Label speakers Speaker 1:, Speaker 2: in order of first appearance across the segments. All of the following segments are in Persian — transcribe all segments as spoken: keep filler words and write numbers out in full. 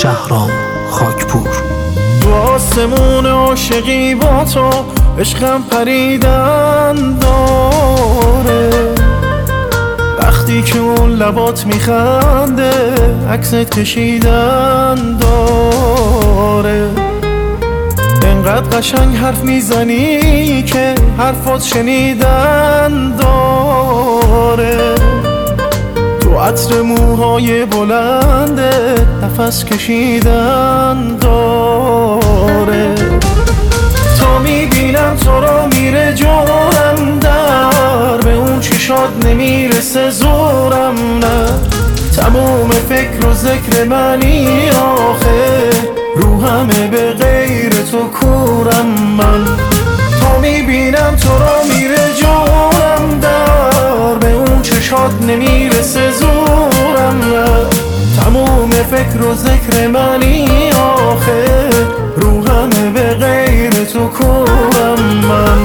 Speaker 1: شهرام خاکپور.
Speaker 2: تو آسمون عاشقی با تو عشقم پریدن داره، وقتی که اون لبات میخنده عکست کشیدن داره. انقدر قشنگ حرف میزنی که حرفات شنیدن داره. تو عطر موهای بلنده نفس کشیدن داره. تا میبینم تو رو میره جورم در، به اون چشات نمیرسه زورم نه. تموم فکر و ذکر منی آخه، رو همه به غیر تو کورم من. تا میبینم تو رو میره جورم در، به اون چشات نمیرسه زورم نه. تموم فکر و ذکر منی آخه، رو همه به غیر تو کورم من.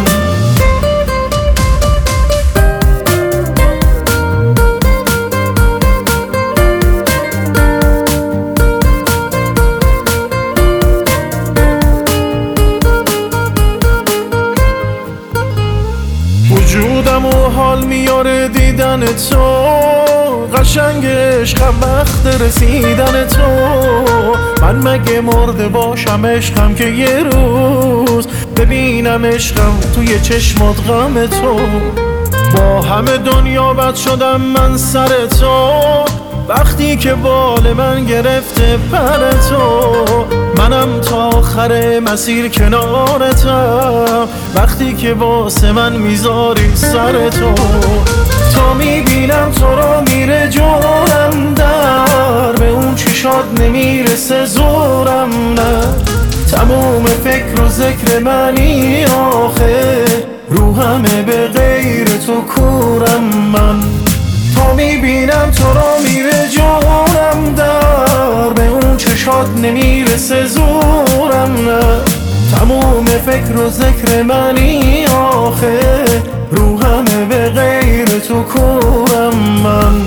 Speaker 2: وجودم و حال میاره دیدن تو، قشنگ عشقم وقت رسیدن تو. من مگه مرده باشم عشقم که یه روز ببینم عشقم توی چشمات غم تو. با همه دنیا بد شدم من سر تو، وقتی که بال من گرفته پر تو. منم تا آخر مسیر کنارتم، وقتی که واسه من میذاری سر تو. تا میبینم تو رو میره جورم در، به اون چشات نمیرسه زورم نه. تموم فکر و ذکر منی آخه، رو همه به غیر تو کورم من. تا میبینم تو رو میره جورم در، به اون چشات نمیرسه زورم نه. تموم فکر و ذکر منی آخه، رو همه به غیر تو کورم من.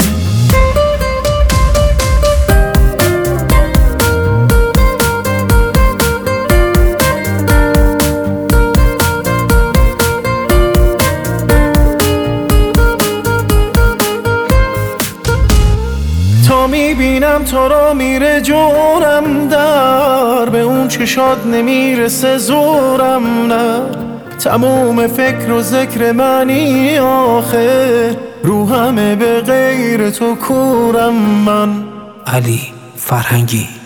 Speaker 2: تا میبینم تو رو میره جورم در، به اون چشات نمیرسه زورم نه. تموم فکر و ذکر منی آخه، رو همه به غیر تو کورم من.
Speaker 1: علی فرهنگی.